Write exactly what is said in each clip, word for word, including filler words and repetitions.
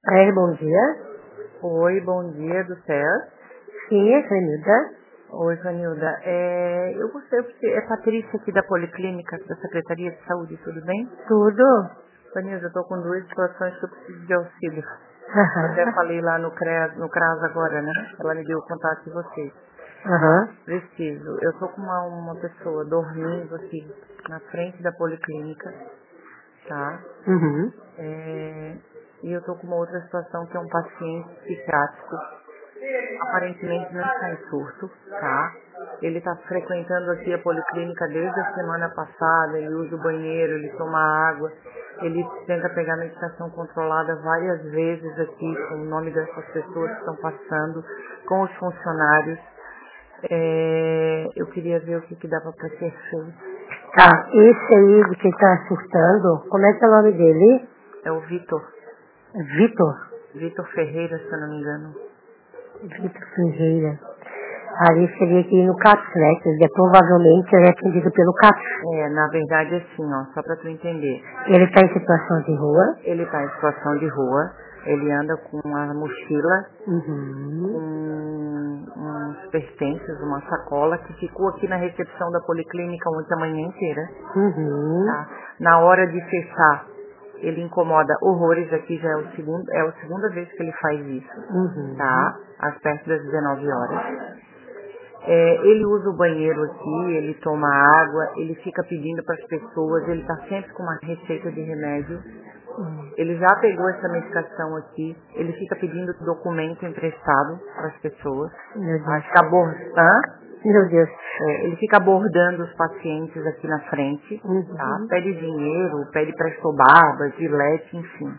É, bom dia. Oi, bom dia do céu. Sim, é Vanilda. Oi, Vanilda. É, eu gostaria, porque é Patrícia aqui da Policlínica, da Secretaria de Saúde, tudo bem? Tudo? Vanilda, eu estou com duas situações que eu preciso de auxílio. Aham. Até falei lá no CRAS, no CRAS agora, né? Ela me deu o contato de vocês. Aham. Preciso. Eu estou com uma, uma pessoa dormindo aqui na frente da Policlínica, tá? Uhum. É, e eu estou com uma outra situação que é um paciente psiquiátrico. Aparentemente não está em surto, tá? Ele está frequentando aqui a policlínica desde a semana passada, ele usa o banheiro, ele toma água, ele tenta pegar medicação controlada várias vezes aqui com o nome dessas pessoas que estão passando, com os funcionários. É, eu queria ver o que, que dava para ser feito. Tá, esse aí de quem tá surtando, como é que é o nome dele? É o Vitor, Vitor. Vitor Ferreira, se eu não me engano. Vitor Ferreira. Ali seria aqui no CAPS, né? Que ele é, provavelmente ele é atendido pelo CAPS. É, na verdade assim, ó, só para tu entender. Ele está em situação de rua. Ele está em situação de rua, ele anda com uma mochila, Uhum. com uns pertences, uma sacola que ficou aqui na recepção da policlínica ontem a manhã inteira. Uhum. Tá? Na hora de fechar, ele incomoda horrores, aqui já é, o segundo, é a segunda vez que ele faz isso, Uhum. tá? Às perto das dezenove horas. É, ele usa o banheiro aqui, ele toma água, ele fica pedindo para as pessoas, ele está sempre com uma receita de remédio. Ele já pegou essa medicação aqui, ele fica pedindo documento emprestado para as pessoas. Meu Deus. Ah, fica abordando, Meu Deus. é, ele fica abordando os pacientes aqui na frente, Uhum. tá? Pede dinheiro, pede prestobarba, gilete, enfim.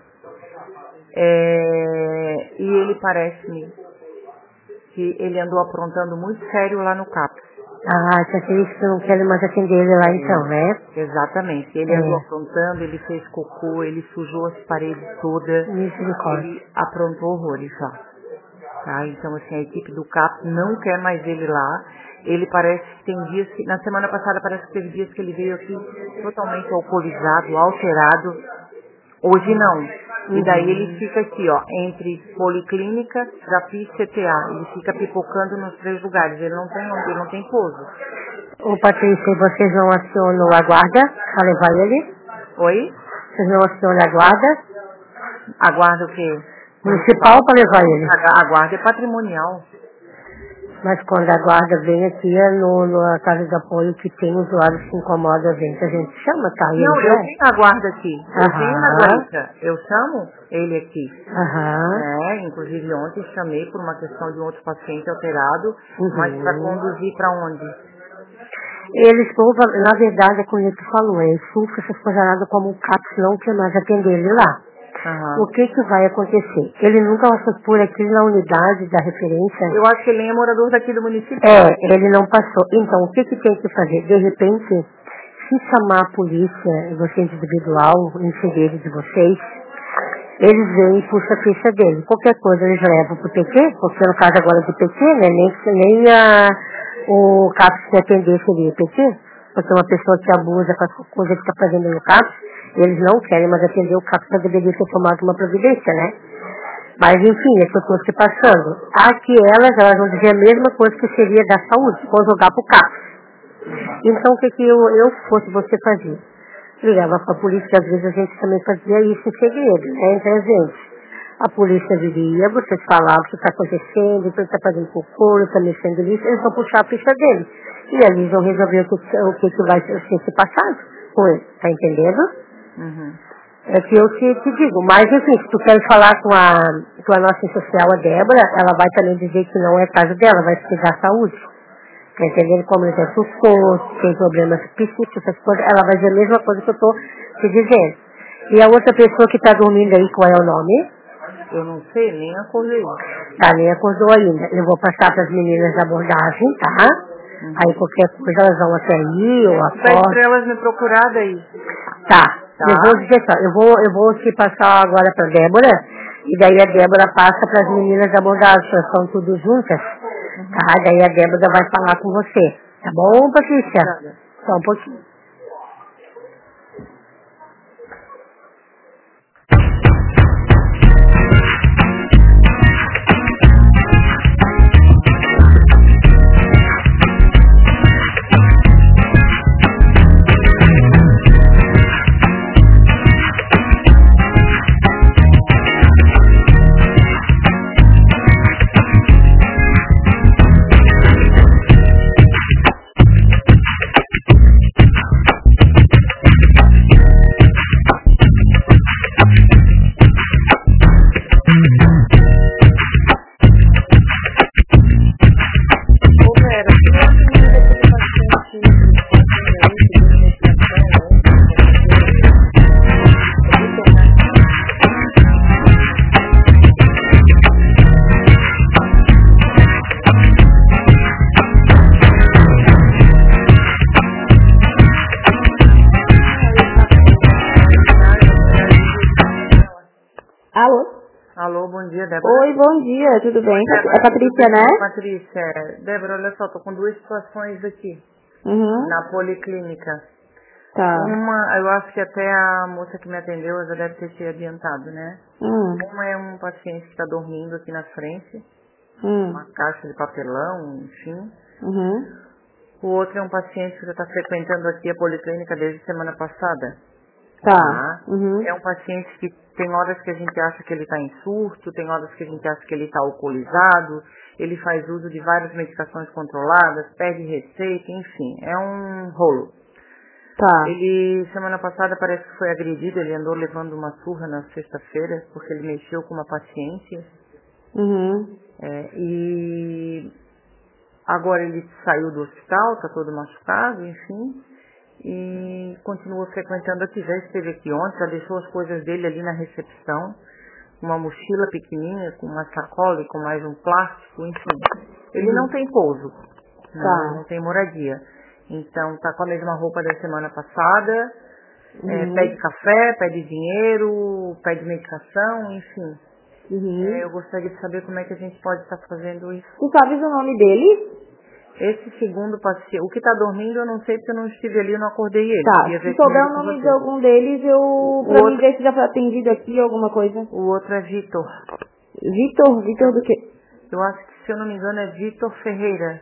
É, e ele parece-me que ele andou aprontando muito sério lá no CAPS. Ah, já sei que não querem mais atender ele lá então, né? Exatamente. Ele É. andou aprontando, ele fez cocô, ele sujou as paredes todas. Misericórdia. Ele aprontou horrores lá. Tá? Então, assim, a equipe do CAPS não quer mais ele lá. Ele parece que tem dias que... Na semana passada parece que teve dias que ele veio aqui totalmente alcoolizado, alterado. Hoje não. E daí ele fica aqui, ó, entre policlínica, Japi e C T A. Ele fica pipocando nos três lugares. Ele não tem onde, ele não tem pouso. Ô Patrícia, vocês não acionam a guarda para levar ele? Oi? Vocês não acionam a guarda Aguarda o quê? municipal para levar ele? A, a guarda é patrimonial. Mas quando a guarda vem aqui é no, na casa de apoio que tem usuários que incomodam a gente, a gente chama, tá? E Não, ele eu é? tenho a guarda aqui. Eu Aham. tenho na guarda. Eu chamo ele aqui. Aham. É, inclusive ontem chamei por uma questão de um outro paciente alterado, Uhum. mas para conduzir para onde? Eles, prova- na verdade, é como tu falou, é surfa essas coisas nada como o CAPS não quer mais atender ele lá. Aham. O que que vai acontecer? Ele nunca passou por aqui na unidade da referência. Eu acho que ele nem é morador daqui do município. É, ele não passou. Então, o que que tem que fazer? De repente, se chamar a polícia, você individual, enfermeiro de vocês, eles vêm e puxam a ficha dele. Qualquer coisa eles levam pro P Q, porque no caso agora do P Q, né, nem, nem a, o CAPS que atender seria o P Q, porque uma pessoa que abusa com as coisas que está fazendo no CAPS, eles não querem mais atender o CAPS, para deveria ter tomado uma providência, né? Mas enfim, é que eu estou se passando. Aqui elas, elas vão dizer a mesma coisa que seria da saúde, vão jogar pro CAPS. Então o que que eu, eu fosse você fazer? Ligava para a polícia, que às vezes a gente também fazia isso em segredo, né, entre a gente. A polícia viria, vocês falavam o que está acontecendo, o que está fazendo cocô, está mexendo nisso, eles vão puxar a ficha dele. E ali vão resolver o que, o que, que vai ser se passado com ele, tá entendendo? Uhum. É que eu te, te digo, mas enfim, se tu quer falar com a, com a nossa social, a Débora, ela vai também dizer que não é caso dela, vai precisar saúde. Tá entendendo? Como ele tem sufoco, tem problemas psíquicos, essas coisas, ela vai dizer a mesma coisa que eu estou te dizendo. E a outra pessoa que está dormindo aí, qual é o nome? Eu não sei, nem acordei. Tá, nem acordou ainda. Eu vou passar para as meninas da abordagem, tá? Uhum. Aí qualquer coisa elas vão até aí, ou Pede para acordam. elas me procurar daí. Tá. Tá. Eu vou dizer só, eu vou, eu vou te passar agora para Débora, e daí a Débora passa para as meninas da abordagem, elas são tudo juntas. Tá, daí a Débora vai falar com você. Tá bom, Patrícia? Obrigada. Só um pouquinho. Alô, bom dia, Débora. Oi, bom dia, tudo bem? Oi, Débora, é Patrícia, né? Patrícia, Débora, olha só, tô com duas situações aqui Uhum. na policlínica. Tá. Uma, eu acho que até a moça que me atendeu já deve ter te adiantado, né? Hum. Uma é um paciente que está dormindo aqui na frente, Hum. uma caixa de papelão, enfim. Uhum. O outro é um paciente que já está frequentando aqui a policlínica desde semana passada. Tá. Tá? Uhum. É um paciente que tem horas que a gente acha que ele está em surto, tem horas que a gente acha que ele está alcoolizado, ele faz uso de várias medicações controladas, pede receita, enfim, é um rolo. Tá. Ele, semana passada, parece que foi agredido, ele andou levando uma surra na sexta-feira, porque ele mexeu com uma paciente. Uhum. É, e agora ele saiu do hospital, está todo machucado, enfim, e continua frequentando aqui. Já esteve aqui ontem, já deixou as coisas dele ali na recepção, uma mochila pequenininha, com uma sacola e com mais um plástico, enfim. Ele Uhum. não tem pouso, Tá. não, não tem moradia. Então tá com a mesma roupa da semana passada, Uhum. é, pede café, pede dinheiro, pede medicação, enfim. Uhum. É, eu gostaria de saber como é que a gente pode estar fazendo isso. Tu sabes o nome dele? Esse segundo paciente, o que está dormindo eu não sei porque eu não estive ali, eu não acordei ele. Tá. Queria Se ver souber primeiro o com nome de você. algum deles, eu. O Pra mim outro, ver se já foi atendido aqui alguma coisa. o outro é Vitor. Vitor? Vitor do quê? Eu acho que, se eu não me engano, é Vitor Ferreira.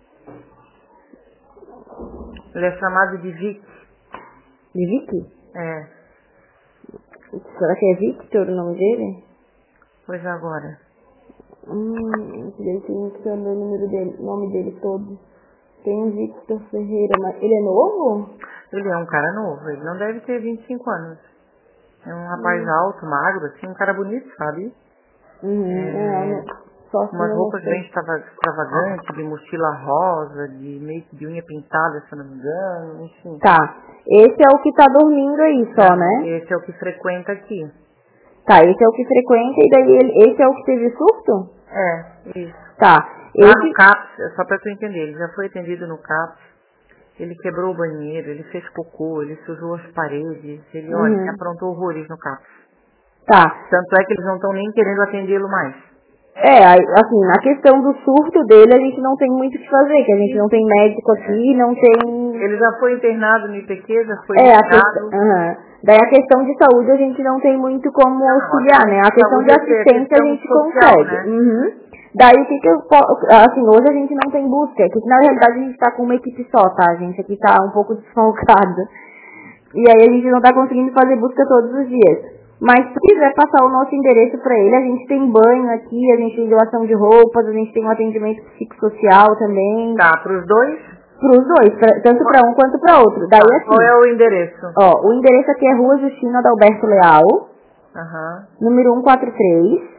Ele é chamado de Vic. De Vicky? É, Será que é Victor o nome dele? pois agora. Hum, esse daí tem que saber o número dele, nome dele todo. Tem um Victor Ferreira, mas ele é novo? Ele é um cara novo, ele não deve ter vinte e cinco anos. É um rapaz Hum. alto, magro, assim, um cara bonito, sabe? Uhum, É, é, só se umas eu não roupas bem sei. extrava- extravagantes, de mochila rosa, de meio que de unha pintada, se eu não me engano, enfim. Tá, esse é o que tá dormindo aí só, né? Esse é o que frequenta aqui. Tá, esse é o que frequenta e daí ele, esse é o que teve surto? É, isso. Tá, Lá esse... no CAPS, só pra tu entender, ele já foi atendido no CAPS, ele quebrou o banheiro, ele fez cocô, ele sujou as paredes, ele, olha, ele Uhum. aprontou horrores no CAPS. Tá. Tanto é que eles não estão nem querendo atendê-lo mais. É, aí, assim, na questão do surto dele a gente não tem muito o que fazer, que a gente não tem médico aqui, não tem... Ele já foi internado no I P Q, já foi É, a liberado. questão... Uhum. Daí a questão de saúde a gente não tem muito como Não, auxiliar, né? A questão saúde de é que é assistência a questão gente social, consegue. né? Uhum. Daí o que que eu posso... Assim, hoje a gente não tem busca, que na realidade a gente tá com uma equipe só, tá? A gente aqui tá um pouco desfalcado. E aí a gente não tá conseguindo fazer busca todos os dias. Mas se quiser passar o nosso endereço pra ele, a gente tem banho aqui, a gente tem doação de roupas, a gente tem um atendimento psicossocial também. Tá, pros dois? Pros dois, pra, tanto pra um quanto pra outro. Daí Tá, assim, qual é o endereço? ó, o endereço aqui é Rua Justina Adalberto Leal, Aham. número cento e quarenta e três.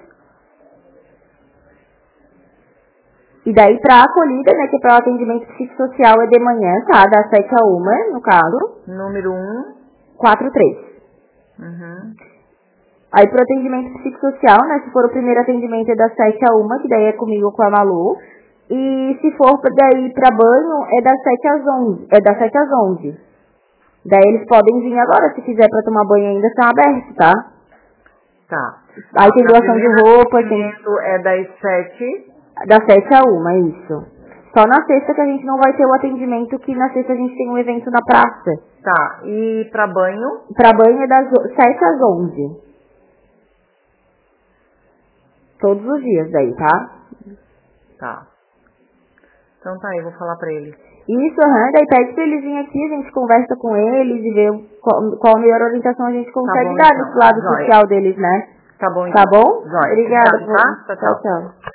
E daí pra acolhida, né, que para o atendimento psicossocial é de manhã, tá? Das sete a uma, no caso. Número um. quarenta e três. Uhum. Aí pro atendimento psicossocial, né, se for o primeiro atendimento é das sete a uma, que daí é comigo com a Malu. E se for daí pra banho, é das sete às onze. É das sete às onze. Daí eles podem vir agora, se quiser pra tomar banho ainda, estão abertos, tá? Tá. Aí tem A doação de primeira roupa, tem atendimento é das sete. das sete a uma, isso. Só na sexta que a gente não vai ter o atendimento, que na sexta a gente tem um evento na praça. Tá. E pra banho? Pra banho é das sete às onze. Todos os dias daí, tá? Tá. Então tá aí, vou falar pra ele. Isso, aham, daí pede pra eles virem aqui, a gente conversa com eles e vê qual, qual a melhor orientação a gente consegue bom, dar então. nesse lado Joia. social deles, né? Tá bom, então. Tá bom? Joia. Obrigada. Obrigado, tá? Tchau, Tchau, tchau. tchau.